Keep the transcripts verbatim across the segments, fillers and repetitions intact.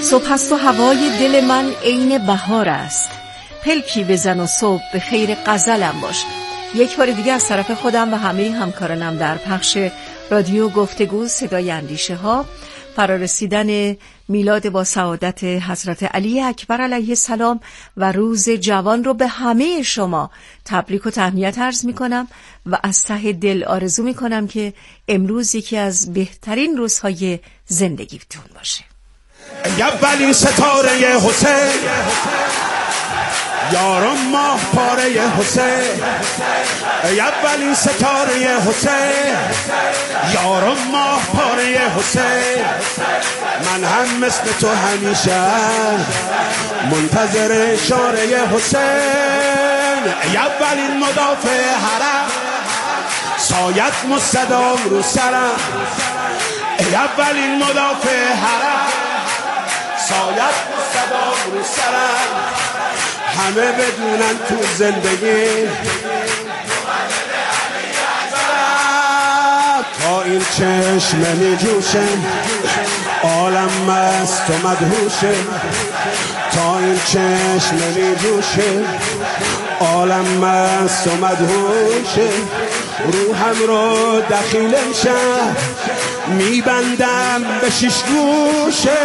صبح است و هوای دل من عین بهار است. پلکی بزن و صبح به خیر غزلم باش. یک بار دیگه از طرف خودم و همه همکارانم در پخش رادیو گفتگو صدای اندیشه ها، فرارسیدن میلاد با سعادت حضرت علی اکبر علیه السلام و روز جوان رو به همه شما تبریک و تهنیت عرض می کنم و از ته دل آرزو می کنم که امروز یکی از بهترین روزهای زندگیتون باشه. اولین ستاره حسین، یارم ماه پاره حسین، اولین ستاره حسین، یارم ماه پاره حسین. من هم مثل تو همیشه منتظر اشاره حسین. اولین مدافع حرم، سایت مستدام رو سرم. اولین مدافع حرم، سایت مستدام رو سرم. همه بدونن تو زندگی تا این چشم می جوشه، عالم مست و مدهوشه. تا این چشم می جوشه، عالم مست و مدهوشه. روحم رو دخیل شهر میبندم به شش گوشه.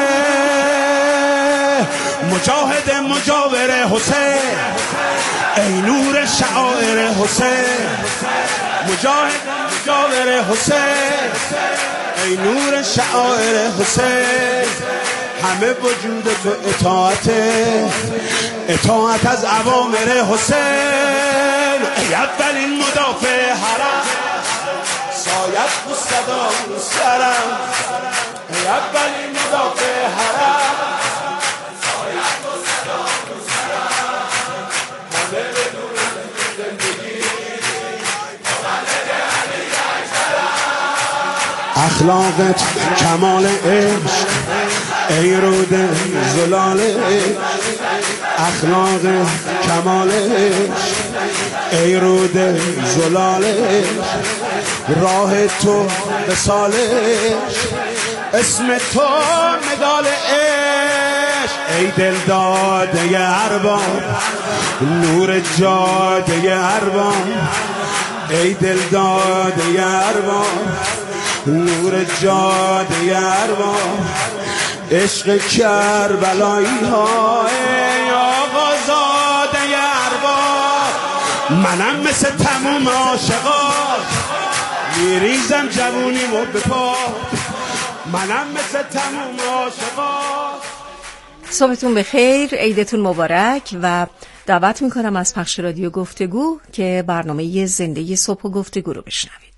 مجاهد مجاور حسین، ای نور شعائر حسین. مجاهد مجاور حسین، ای نور شعائر حسین. همه وجود تو اطاعته، اطاعت از اوامر حسین. ای اولین مدافع حرم، سایت مستدام رو سرم. ای اولین مدافع حرم، سایت مستدام رو سرم. همه بدونن زندگی مولد علی اکبر. اخلاقت کمال عشق، ای رود زلال عشق. اخلاق کمال عشق، ای رود زلال عشق. راه تو وصال عشق، اسم تو مدال عشق. ای دل داده ارباب، نور جاده ارباب. ای دل داده ارباب، نور جاده ارباب. عشق کربلایی ها، ای آقا زاده ارباب. منم مثل تموم عاشقا میریزم جوونیمو به پا. منم مثل تموم عاشقا. صبحتون بخیر، عیدتون مبارک و دعوت میکنم از پخش رادیو گفتگو که برنامه زنده صبح و گفتگو رو بشنوید.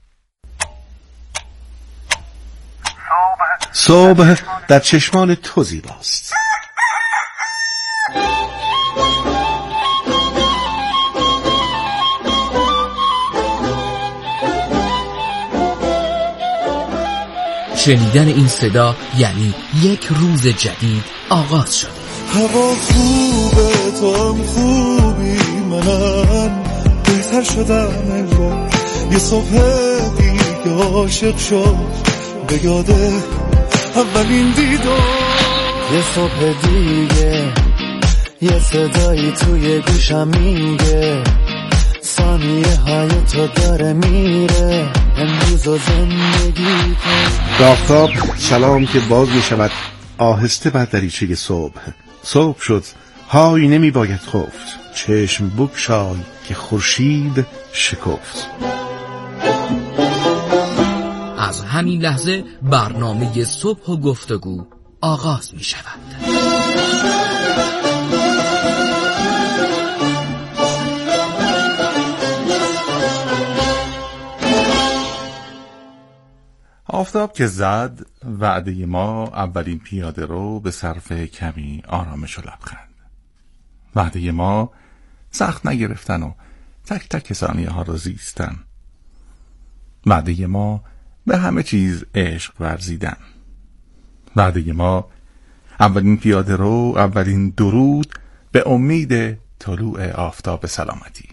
صبح در چشمان تو زیباست. شنیدن این صدا یعنی یک روز جدید آغاز شده. هوا خوبه، تو هم خوبی، منم بهتر شدم انگار. یه صبح دیگه عاشق شد، به یاده اولین دیدار. یه صبح دیگه یه صدایی توی گوشم میگه ثانیه های تو داره میره. امروز و زندگی کن. آفتاب سلام که باز می شود آهسته بر دریچه صبح. صبح شد، های نمی باید خفت. چشم بگشای که خورشید شکفت. از همین لحظه برنامه صبح و گفتگو آغاز می شود. آفتاب که زد، وعده ما اولین پیاده رو به صرف کمی آرامش و لبخند. وعده ما سخت نگرفتن و تک تک ثانیه ها رو زیستن. وعده ما به همه چیز عشق ورزیدن. وعده ما اولین پیاده رو، اولین درود به امید طلوع آفتاب سلامتی.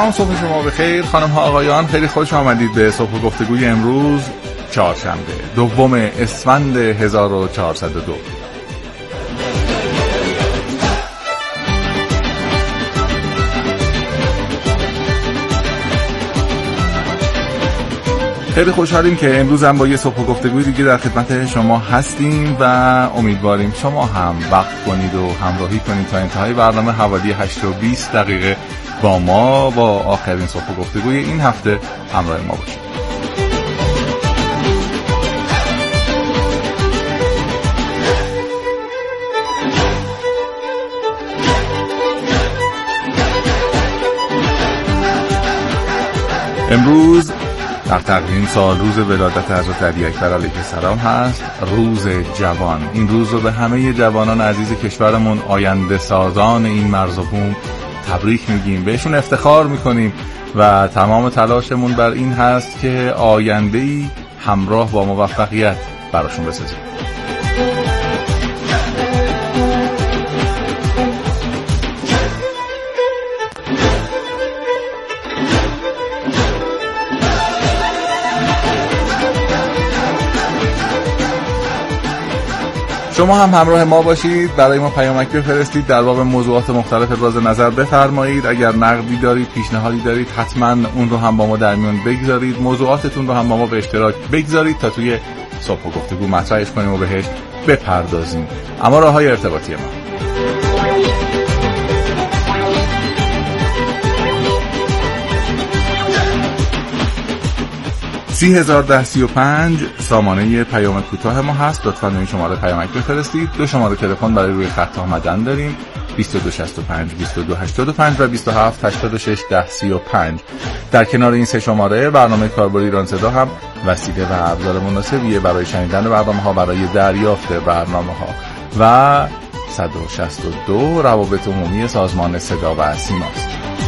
سلام، صبح شما بخیر خانم ها آقایان، خیلی خوش آمدید به صبح گفتگوی امروز چهارشنبه دوم اسفند هزار و چهارصد و دو. خیلی خوشحالیم که امروز هم با یه صبح گفتگوی دیگه در خدمت شما هستیم و امیدواریم شما هم وقت کنید و همراهی کنید تا انتهای برنامه حوالی هشت و بیست دقیقه با ما با آخرین صبح گفتگوی این هفته همراه ما باشید. امروز در تقویم سال روز ولادت حضرت علی اکبر علیه السلام هست، روز جوان. این روز رو به همه جوانان عزیز کشورمون، آینده سازان این مرز و بوم تبریک میگیم، بهشون افتخار میکنیم و تمام تلاشمون بر این هست که آینده‌ای همراه با موفقیت براشون بسازیم. شما هم همراه ما باشید، برای ما پیامک بفرستید، در باب موضوعات مختلف ابراز نظر بفرمایید. اگر نقدی دارید، پیشنهادی دارید، حتما اون رو هم با ما در میون بگذارید. موضوعاتتون رو هم با ما به اشتراک بگذارید تا توی صبح گفتگو مطرحش کنیم و بهش بپردازیم. اما راههای ارتباطی ما: سی هزار ده سی و پنج سامانه پیام کوتاه ما هست. لطفاً این شماره پیامک بفرستید. دو شماره تلفن برای روی خط آمدن داریم: بیست و دو شصت و پنج بیست و دو هشتاد و پنج و بیست و هفت هشتاد و شش ده سی و پنج. در کنار این سه شماره برنامه کاربر ایران صدا هم وسیله و ابزار مناسبیه برای شنیدن برنامه‌ها، برای دریافت برنامه‌ها. و صد و شصت و دو روابط عمومی سازمان صدا و سیماست.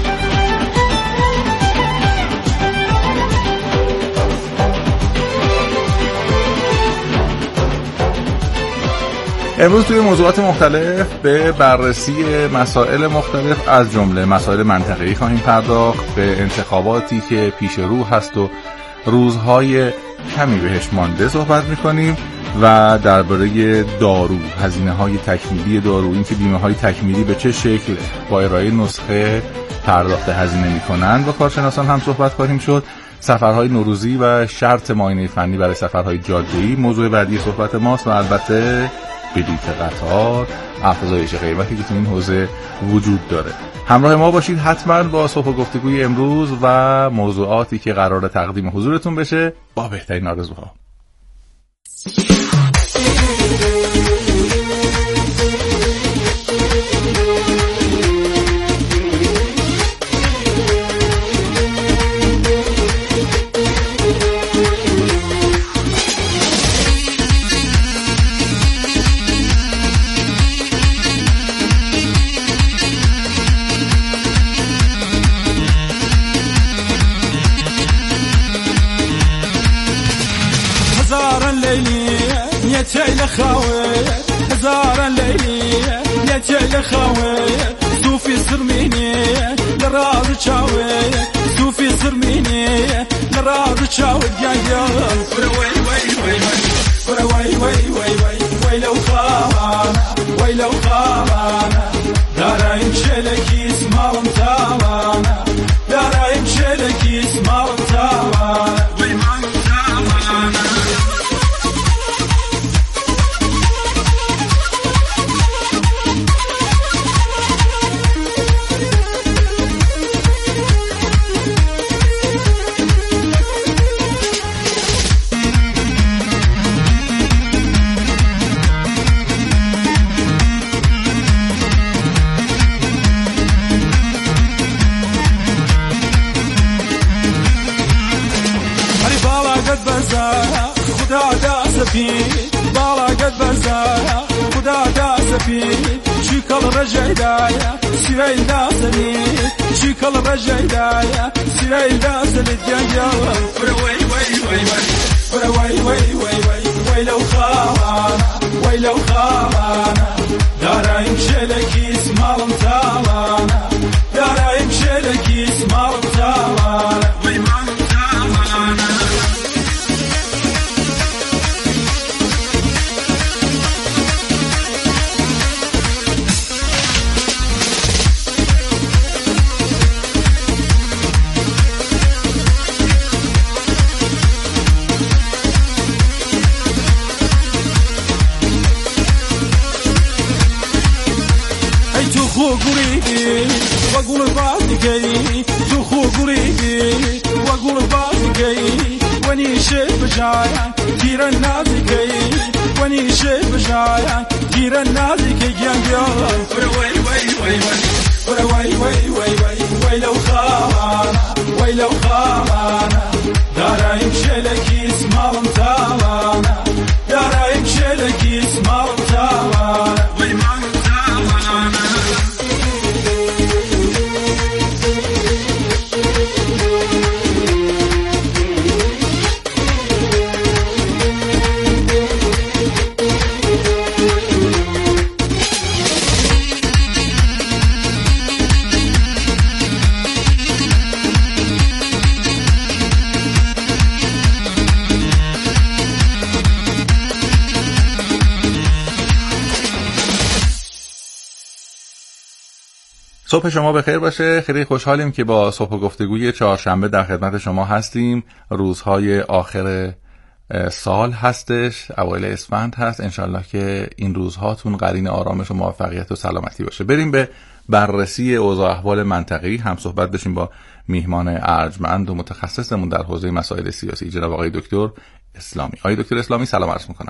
امروز توی موضوعات مختلف به بررسی مسائل مختلف از جمله مسائل منطقه‌ای خواهیم پرداخت، به انتخاباتی که پیش رو هست و روزهای کمی بهش مانده صحبت می‌کنیم و درباره دارو، هزینه‌های تکمیلی دارو، اینکه بیمه‌های تکمیلی به چه شکل با ارائه نسخه پرداخت هزینه می‌کنند با کارشناسان هم صحبت خواهیم شد. سفرهای نوروزی و شرط معاینه فنی برای سفرهای جاده‌ای موضوع بعدی صحبت ماست و البته بلیط قطار، افزایش قیمتی که تو این حوزه وجود داره. همراه ما باشید حتما با صبح گفتگوی امروز و موضوعاتی که قراره تقدیم حضورتون بشه با بهترین آرزوها. يتيل خاوي هزار الليلي يتيل خاوي صوفي صرميني لراض تشاوي صوفي صرميني لراض تشاوي يا يا وي وي وي وي وي وي وي وي لو خانا وي لو خانا دارين شلكي اسمهم تاوانا دارين شلكي اسمهم تاوانا وي ما تاوانا بالا قد بزايا خدا داسفي شكل رجعدايا سيرين داسني شكل رجعدايا سيرين داسني يا وي وي وي وي وي وي وي وي لو خاوانا وي لو خاوانا دارا يمشي لك اسمهم تاوانا دارا يمشي لك اسمهم وقول بازقي زخو قريبي وقول بازقي وني شيب جايا كير النازقي وني شيب جايا كير النازقي جنبي وي وي وي وي وي وي وي وي وي لو خانا وي لو خانا دارايم شلكي اسمارم تاوانا دارايم شلكي اسمارم تاوانا وي مارم تاوانا صبح شما بخیر باشه. خیلی خوشحالیم که با صبح گفتگوی چهارشنبه در خدمت شما هستیم. روزهای آخر سال هستش، اوایل اسفند هست. انشالله که این روزهاتون قرین آرامش و موفقیت و سلامتی باشه. بریم به بررسی اوضاع احوال منطقه‌ای، هم صحبت بشیم با میهمان ارجمند و متخصصمون در حوزه مسائل سیاسی، جناب آقای دکتر اسلامی. آقای دکتر اسلامی سلام عرض میکنم.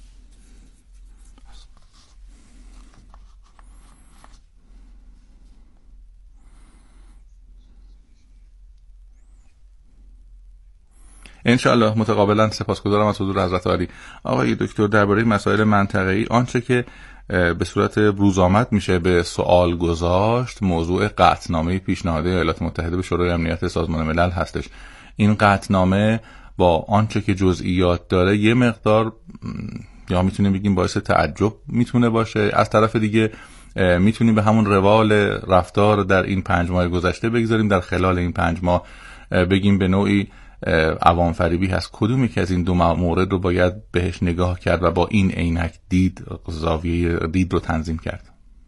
انشاءالله متقابلا. سپاسگزارم از حضور حضرت عالی. آقای دکتر، درباره مسائل منطقه‌ای آنچه که به صورت روزآمد میشه به سوال گذاشت موضوع قطعنامه پیشنهادی ایالات متحده به شورای امنیت سازمان ملل هستش. این قطعنامه با آنچه که جزئیات داره یه مقدار یا میتونیم بگیم باعث تعجب میتونه باشه، از طرف دیگه میتونیم به همون روال رفتار در این پنج ماه گذشته بگذاریم، در خلال این پنج ماه بگیم به نوعی عوام فریبی هست. کدومی که از این دو مورد رو باید بهش نگاه کرد و با این عینک دید، زاویه دید رو تنظیم کرد؟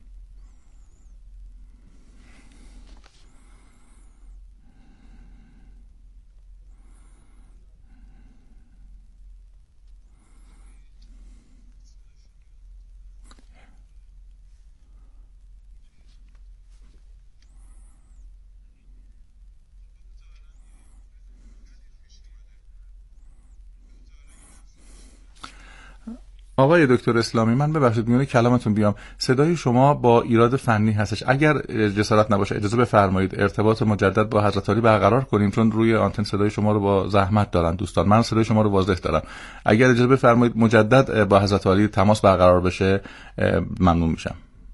آقای دکتر اسلامی، من ببخشید میونه کلامتون بیام، صدای شما با ایراد فنی هستش. اگر جسارت نباشه اجازه بفرمایید ارتباط مجدد با حضرت عالی برقرار کنیم، چون روی آنتن صدای شما رو با زحمت دارن دوستان. من صدای شما رو واضح دارم. اگر اجازه بفرمایید مجدد با حضرت عالی تماس برقرار بشه ممنون میشم.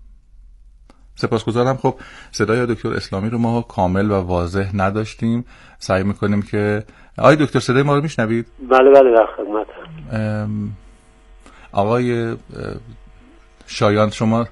سپاسگزارم. خب صدای دکتر اسلامی رو ما کامل و واضح نداشتیم. سعی میکنیم که آقای دکتر صدای ما رو میشنوید؟ بله بله در خدمتم. آقای شایان شما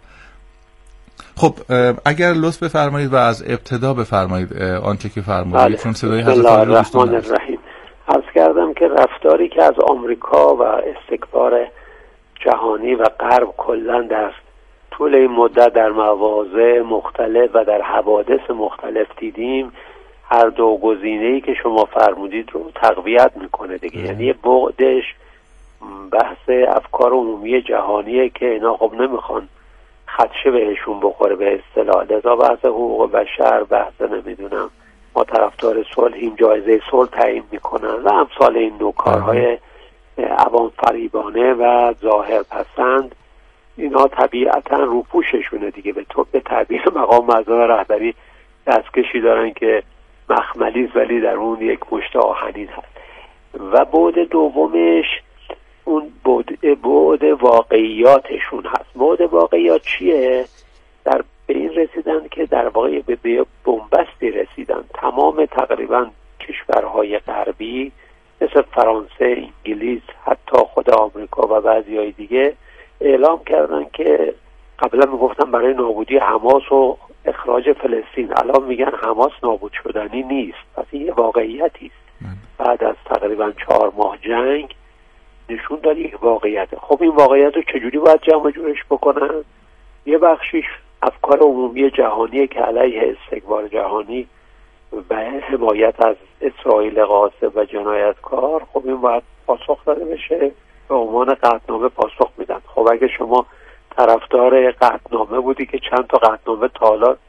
خب اگر لطف بفرمایید و از ابتدا بفرمایید آنچه که فرمودید، چون صدای حضرت عالی رو دوستان الرحمن الرحیم. عرض کردم که رفتاری که از آمریکا و استکبار جهانی و غرب کلا در طول این مدت در مواضع مختلف و در حوادث مختلف دیدیم، هر دو گزینه‌ای که شما فرمودید رو تقویت میکنه دیگه. یعنی بعدش بحث افکار عمومی جهانیه که اینا خب نمیخوان خدشه بهشون بخوره به اصطلاح، لذا بحث حقوق بشر، بحث نمیدونم ما طرفدار صلحیم، جایزه صلح تعیین میکنن و امثال این نوع کارهای عوام فریبانه و ظاهر پسند، اینا طبیعتا روپوششونه دیگه. به تو به تعبیر مقام معظم رهبری دستکشی دارن که مخملیست ولی در اون یک مشت آهنین هست. و بعد دومش اون بعد واقعیاتشون هست. بعد واقعیات چیه؟ در به این رسیدن که در واقع به بنبستی رسیدن. تمام تقریبا کشورهای غربی مثل فرانسه، انگلیس، حتی خود آمریکا و بعضیای دیگه اعلام کردن که قبلا میگفتن برای نابودی حماس و اخراج فلسطین، الان میگن حماس نابود شدنی نیست. پس این یه واقعیتی است. بعد از تقریبا چهار ماه جنگ نشون داد یک واقعیته. خب این واقعیت رو چجوری باید جمع جورش بکنن؟ یه بخشیش افکار عمومی جهانیه که علیه استکبار جهانی و حمایت از اسرائیل غاصب و جنایتکار. خب این باید پاسخ داده بشه، به عنوان قطعنامه پاسخ میدن. خب اگه شما طرفدار قطعنامه بودی که چند تا قطعنامه تا حالا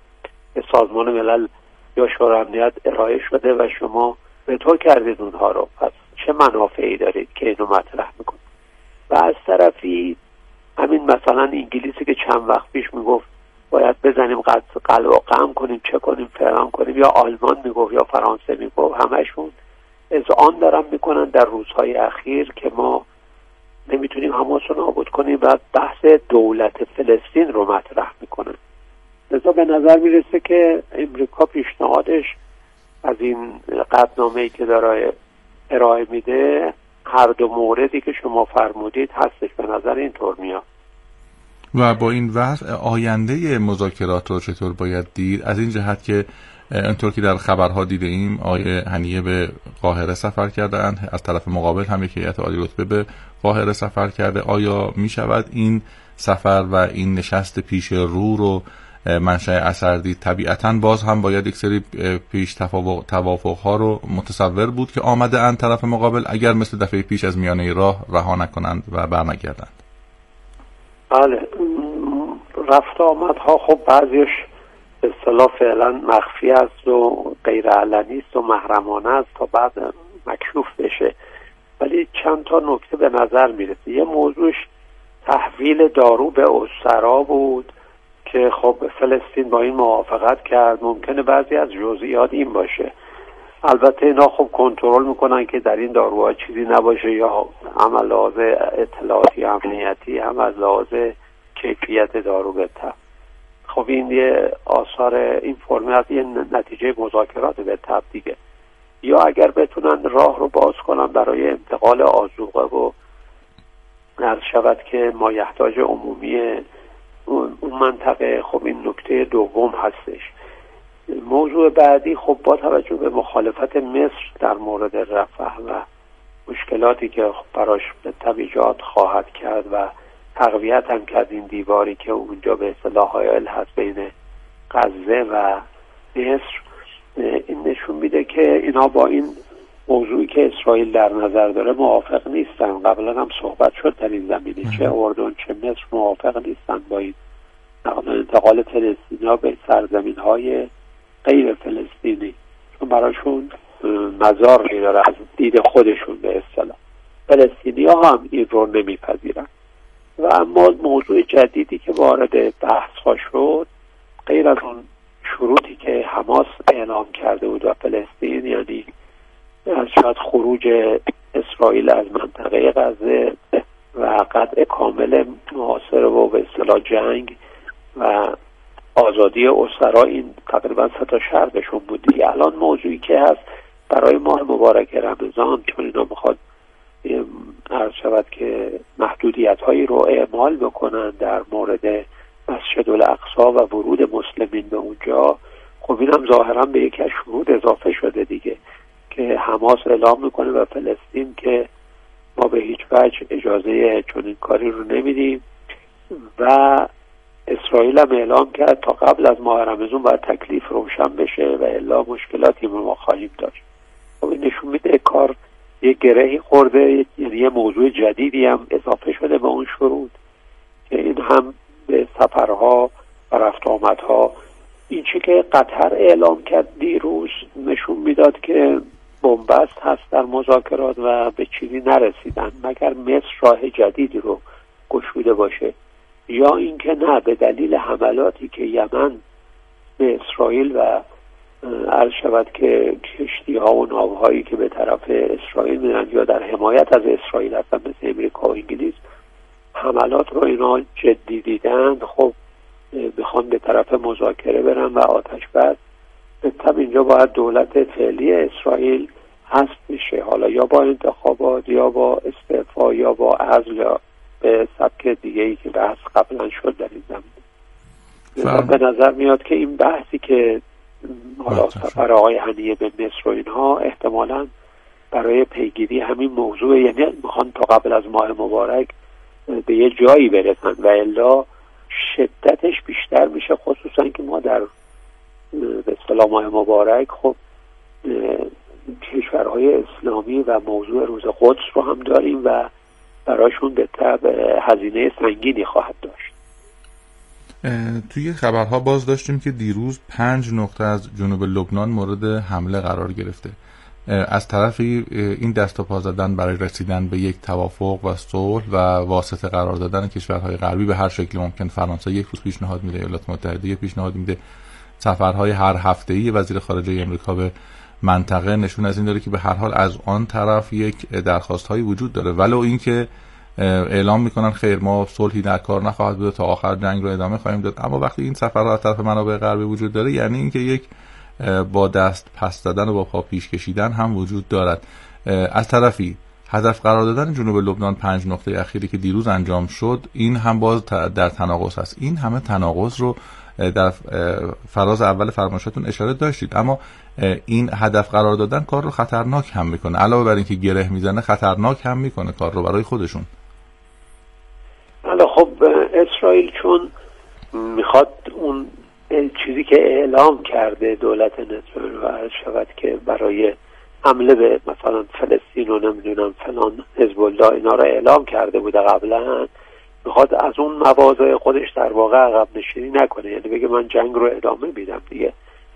به سازمان ملل یا شورای امنیت ارائه شده و شما وتو کردید اونها رو، پس چه منافعی دارید که اینو مطرح میکنید؟ و از طرفی همین مثلا انگلیسی که چند وقت پیش میگفت باید بزنیم قلع و قم کنیم، چه کنیم، فلان کنیم، یا آلمان میگفت یا فرانسه میگفت، همشون اذعان دارن میکنن در روزهای اخیر که ما نمیتونیم حماس رو نابود کنیم و بحث دولت فلسطین رو مطرح میکنن. لذا به نظر میرسه که امریکا پیشنهادش از این قطعنامه‌ای که داره ارائه میده هر دو موردی که شما فرمودید هستش، به نظر اینطور میاد. و با این وضع آینده مذاکرات رو چطور باید دید؟ از این جهت که اینطور که در خبرها دیده ایم آقای هنیه به قاهره سفر کردند، از طرف مقابل هم یک هیئت عالی رتبه به قاهره سفر کرده. آیا می شود این سفر و این نشست پیش رو رو منشأ اثر دید؟ طبیعتاً باز هم باید یک سری پیش توافق ها رو متصور بود که آمده اند طرف مقابل اگر مثل دفعه پیش از میانه راه رها نکنند و برنگردند. بله، رفت آمد ها خب بعضیش به اصطلاح فعلا مخفی است و غیر علنی است و محرمانه است تا بعد مکشوف بشه، ولی چند تا نکته به نظر میرسه. یه موضوعش تحویل دارو به اسرا بود که خب فلسطین با این موافقت کرد. ممکنه بعضی از جزئیات این باشه، البته اینا خب کنترل میکنن که در این داروها چیزی نباشه، یا هم از لحاظ اطلاعاتی امنیتی هم از لحاظ کیفیت دارو بهتر. خب این یه آثار این فرمی از یه نتیجه مذاکرات به تبع دیگه. یا اگر بتونن راه رو باز کنن برای انتقال آذوقه و عرض شود که مایحتاج عمومی اون منطقه، خب این نکته دوم هستش. موضوع بعدی خب با توجه به مخالفت مصر در مورد رفح و مشکلاتی که براش به طبع ایجاد خواهد کرد و تقویت هم کرد این دیواری که اونجا به اصطلاح حائل هست بین غزه و مصر، این نشون میده که اینا با این موضوعی که اسرائیل در نظر داره موافق نیستن. قبلا هم صحبت شد در این زمینه، چه اردن چه مصر موافق نیستن با این انتقال فلسطینی‌ها به سرزمین‌های غیر فلسطینی، چون براشون مزار داره از دید خودشون به اصطلاح. فلسطینی‌ها هم این رو نمیپذیرن. و اما موضوع جدیدی که وارد بحث ها شد، غیر از اون شروطی که حماس اعلام کرده بود و فلسطین، یعنی از شاید خروج اسرائیل از منطقه غزه و قطع کامل محاصره و به اصطلاح جنگ و آزادی اسرا، این تقریبا سه تا شرطشون بود دیگه. الان موضوعی که هست برای ماه مبارک رمضان، چون اینا میخواد عرض شود که محدودیت هایی رو اعمال بکنن در مورد مسجد الاقصی و ورود مسلمین به اونجا، خب این هم ظاهرا به یک شروط اضافه شده دیگه که حماس اعلام میکنه و فلسطین که ما به هیچ وجه اجازه چنین کاری رو نمیدیم، و اسرائیل هم اعلام کرد تا قبل از ماه رمضان باید تکلیف روشن بشه و الا مشکلاتی ما خواهیم داشت. خب این نشون میده کار یه گرهی خورده، یعنی یه موضوع جدیدی هم اضافه شده به اون شروط که این هم به سفرها و رفت آمدها. این چی که قطر اعلام کرد دیروز نشون میداد که بنبست هست در مذاکرات و به چیزی نرسیدن، مگر مصر راه جدیدی رو گشوده باشه، یا اینکه نه به دلیل حملاتی که یمن به اسرائیل و عرض شود که کشتی ها و ناوهایی که به طرف اسرائیل میرن یا در حمایت از اسرائیل هستن مثل امریکا و انگلیس حملات رو اینا جدی دیدن، خب میخوان به طرف مذاکره برن و آتش بس. به طب اینجا باید دولت فعلی اسرائیل حذف بشه، حالا یا با انتخابات یا با استعفا یا با عزل یا به سبک دیگه ای که بحث قبلا شد در این زمینه. به نظر میاد که این بحثی که حالا سفر آقای هنیه به مصر و اینها احتمالاً برای پیگیری همین موضوع، یعنی میخوان تا قبل از ماه مبارک به یه جایی برسن و الا شدتش بیشتر میشه، خصوصا که ما در به اصطلاح ماه مبارک خب کشورهای اسلامی و موضوع روز قدس رو هم داریم و برایشون به طبع هزینه سنگینی خواهد داشت. توی خبرها باز داشتیم که دیروز پنج نقطه از جنوب لبنان مورد حمله قرار گرفته. از طرفی این دست و پا زدن برای رسیدن به یک توافق و صلح و واسطه قرار دادن کشورهای غربی به هر شکل ممکن، فرانسه یک روز پیشنهاد میده، ایالات متحده یک پیشنهاد میده، سفرهای هر هفته‌ای وزیر خارجه آمریکا به منطقه نشون از این داره که به هر حال از آن طرف یک درخواست‌هایی وجود داره، ولو اینکه اعلام میکنن خیر ما صلحی در کار نخواهد بود تا آخر جنگ رو ادامه خواهیم داد. اما وقتی این سفرها از طرف منابع غربی وجود داره یعنی اینکه یک با دست پس دادن و با پا پیش کشیدن هم وجود دارد. از طرفی هدف قرار دادن جنوب لبنان پنج نقطه اخیری که دیروز انجام شد این هم باز در تناقض است. این همه تناقض رو در فراز اول فرمایشاتون اشاره داشتید، اما این هدف قرار دادن کار رو خطرناک هم میکنه، علاوه بر اینکه گره میزنه خطرناک هم میکنه کار رو برای خودشون. حالا خب اسرائیل چون میخواد اون چیزی که اعلام کرده دولت اسرائیل و عرض شود که برای حمله به مثلا فلسطین و نمیدونم فلان حزب الله اینا رو اعلام کرده بوده قبلا، میخواد از اون مواضع خودش در واقع عقب نشینی نکنه، یعنی بگه من جنگ رو ادامه میدم دیگه.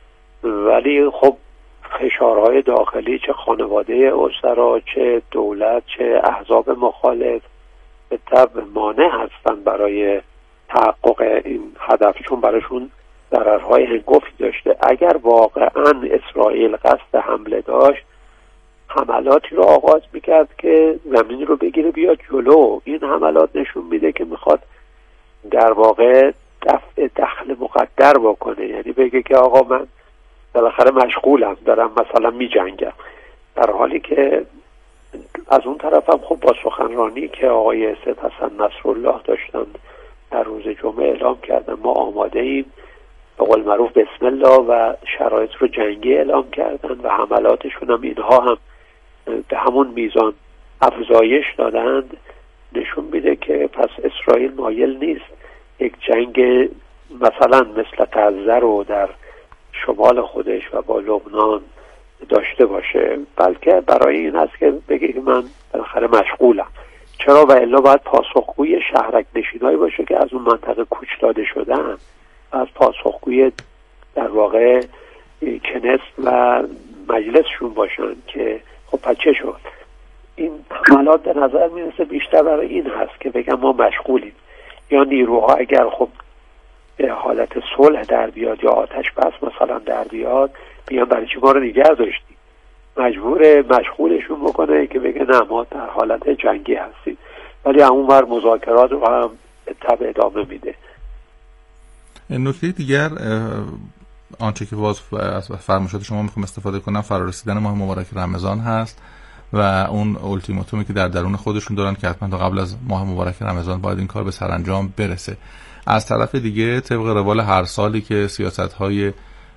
ولی خب فشارهای داخلی چه خانواده اسرا چه دولت چه احزاب مخالف به طبع مانع هستن برای تحقق این هدف، چون براشون ضررهای هنگفتی داشته. اگر واقعا اسرائیل قصد حمله داشت حملاتی رو آغاز میکرد که زمین رو بگیره بیاد جلو. این حملات نشون میده که میخواد در واقع دفع دخل مقدر بکنه، یعنی بگه که آقا من بالاخره مشغولم دارم مثلا میجنگم، در حالی که از اون طرف هم خب با سخنرانی که آقای سید حسن نصرالله داشتن در روز جمعه اعلام کردن ما آماده ایم، به قول معروف بسم الله، و شرایط رو جنگی اعلام کردن و حملاتشون هم اینها هم به همون میزان افزایش دادند. نشون میده که پس اسرائیل مایل نیست یک جنگ مثلا مثل غزه رو در شمال خودش و با لبنان داشته باشه، بلکه برای این است که بگه که من بالاخره مشغولم. چرا؟ و الا باید پاسخگوی شهرک نشینایی باشه که از اون منطقه کوچ داده شدن، از پاسخگوی در واقع کنس و مجلسشون باشن که خب پچه شد. این حملات به نظر میرسه بیشتر برای این هست که بگم ما مشغولیم، یا نیروها اگر خب به حالت صلح در بیاد یا آتش بس مثلا در بیاد بیان برای چی ما رو نگه داشتیم، مجبور مشغولشون بکنه که بگه نه ما در حالت جنگی هستیم، ولی همون بر مذاکرات رو هم تبع ادامه میده. نکته دیگر آنچه که باز از فرمایشات شما میخوام استفاده کنم فرارسیدن ماه مبارک رمضان هست و اون اولتیماتومی که در درون خودشون دارن که حتما تا قبل از ماه مبارک رمضان باید این کار به سرانجام برسه. از طرف دیگه طبق روال هر سالی که سیاست‌های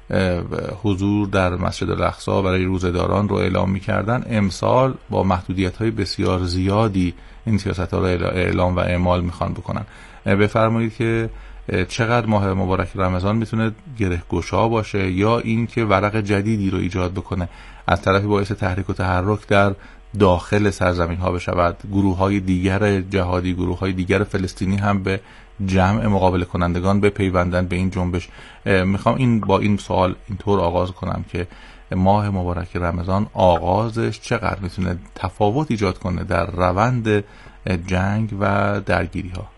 حضور در مسجد الاقصی برای روزه‌داران رو اعلام می‌کردن، امسال با محدودیت‌های بسیار زیادی این سیاست‌ها رو اعلام و اعمال می‌خوان بکنن. بفرمایید که چقدر ماه مبارک رمضان میتونه گره‌گشا باشه یا این که ورق جدیدی رو ایجاد بکنه، از طرفی باعث تحریک و تحرک در داخل سرزمین ها بشود، گروه های دیگر جهادی، گروه های دیگر فلسطینی هم به جمع مقابل کنندگان بپیوندن به این جنبش. میخوام این با این سوال اینطور آغاز کنم که ماه مبارک رمضان آغازش چقدر میتونه تفاوت ایجاد کنه در روند جنگ و درگیری ها؟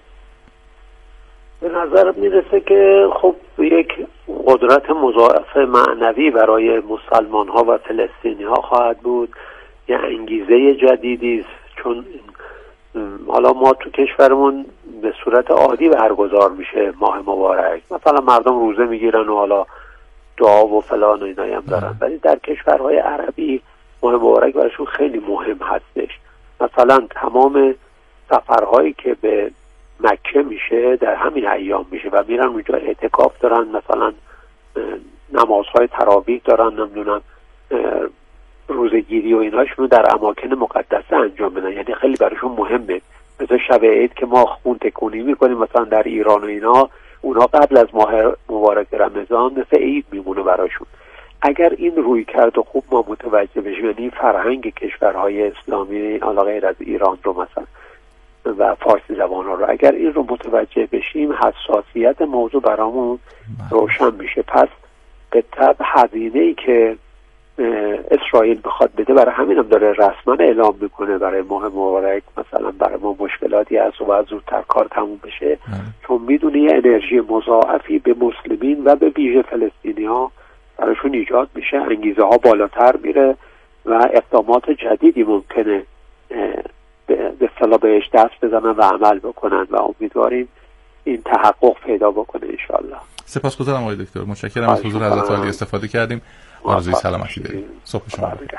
به نظر میرسه که خب یک قدرت مضاعف معنوی برای مسلمان ها و فلسطینی ها خواهد بود، یه انگیزه جدیدی است، چون حالا ما تو کشورمون به صورت عادی برگزار میشه ماه مبارک، مثلا مردم روزه میگیرن و حالا دعا و فلان و اینایی هم دارن، ولی در کشورهای عربی ماه مبارک براشون خیلی مهم هستش. مثلا تمام سفرهایی که به مکه میشه در همین ایام میشه و میرن اونجا اعتکاف دارن، مثلا نمازهای تراویح دارن، نمیدونم روزگیری و ایناشون در اماکن مقدسه انجام بدن، یعنی خیلی براشون مهمه. مثلا شب عید که ما خون تکونی میکنیم مثلا در ایران و اینا، اونا قبل از ماه مبارک رمضان مثل عید میمونه براشون. اگر این روی کرد و خوب ما متوجه بشیم، یعنی فرهنگ کشورهای اسلامی علاوه غیر از ایران رو مثلا و فارسی زبانان رو. اگر این رو متوجه بشیم حساسیت موضوع برامون روشن میشه. پس به طبع هزینه‌ای که اسرائیل بخواد بده، برای همین هم داره رسما اعلام میکنه برای ماه مبارک مثلا برای ما مشکلاتی هست و باید زودتر کار تموم بشه، چون میدونه یه انرژی مضاعفی به مسلمین و به ویژه فلسطینی ها براشون ایجاد میشه، انگیزه ها بالاتر میره و اقدامات جدیدی ممکنه به اصطلاح بهش دست بزنن و عمل بکنن و امیدواریم این تحقق پیدا بکنه انشالله. سپاسگزارم آقای دکتر، متشکرم از حضور حضرت عالی استفاده کردیم. آرزوی سلامتی داریم. صبح شما بخیر.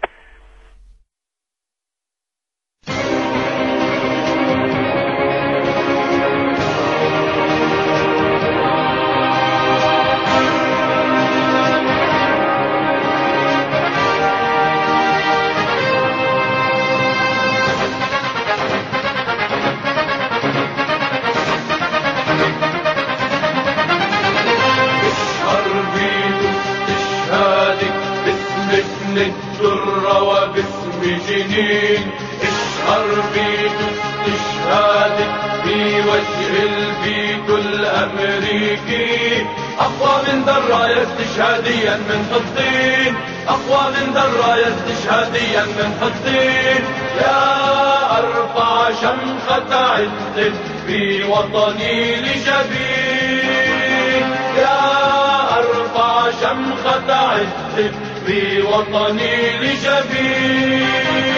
الدر وباسم جنين اشهر بيت استشهادك في وجه البيت الأمريكي أقوى من دراية استشهاديا من حطين أقوى من دراية استشهاديا من حطين يا أرفع شمخة عز في وطني لجبين يا أرفع شمخة عز في وطني لجبين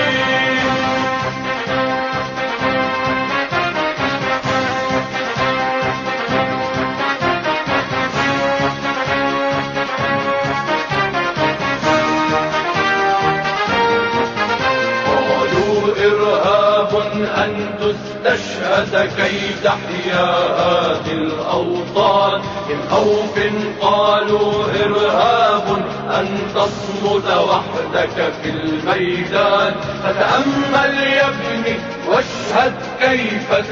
قالوا إرهاب أن تستشهد كي تحيا هذه الأوطان من خوف قالوا إرهاب أن تصمد وحدك في الميدان فتأمل يا ابني واشهد كيف